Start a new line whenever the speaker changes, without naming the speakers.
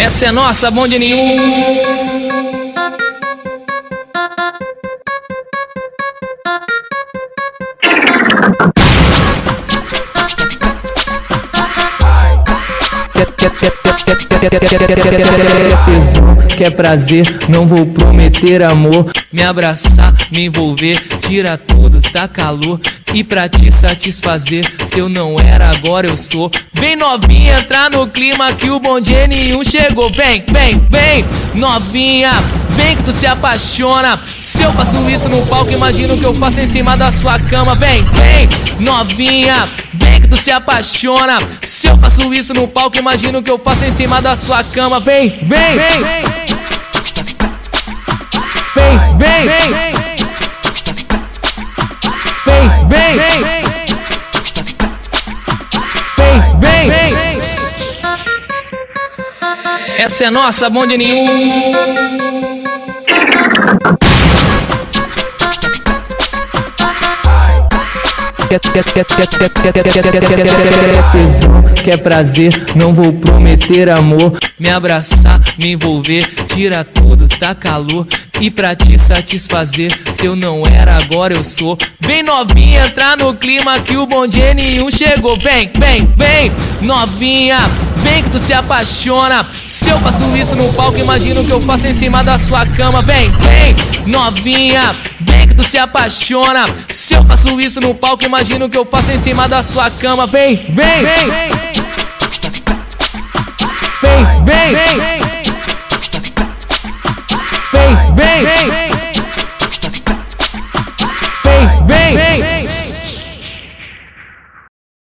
Essa é nossa, bonde nenhum. Tesão, quer prazer, não vou prometer amor. Me abraçar, me envolver, tira tudo, tá calor. E pra te satisfazer, se eu não era, agora eu sou. Vem novinha, entrar no clima que o bonde nenhum chegou. Vem, vem, vem, novinha, vem que tu se apaixona. Se eu faço isso no palco, imagina o que eu faço em cima da sua cama. Vem, vem, novinha, vem que tu se apaixona. Se eu faço isso no palco, imagina o que eu faço em cima da sua cama. Vem, vem, vem, vem, vem, vem. Vem, vem, vem. Essa é nossa, bonde nenhum. Tesão, quer prazer, não vou prometer amor. Me abraçar, me envolver, tira tudo, tá calor. E pra te satisfazer, se eu não era, agora eu sou. Vem novinha, entrar no clima que o bonde nenhum chegou. Vem, vem, vem, novinha, vem que tu se apaixona. Se eu faço isso no palco, imagina o que eu faço em cima da sua cama. Vem, vem, novinha, vem que tu se apaixona. Se eu faço isso no palco, imagina o que eu faço em cima da sua cama. Vem, vem, vem, vem, vem, vem, vem, vem.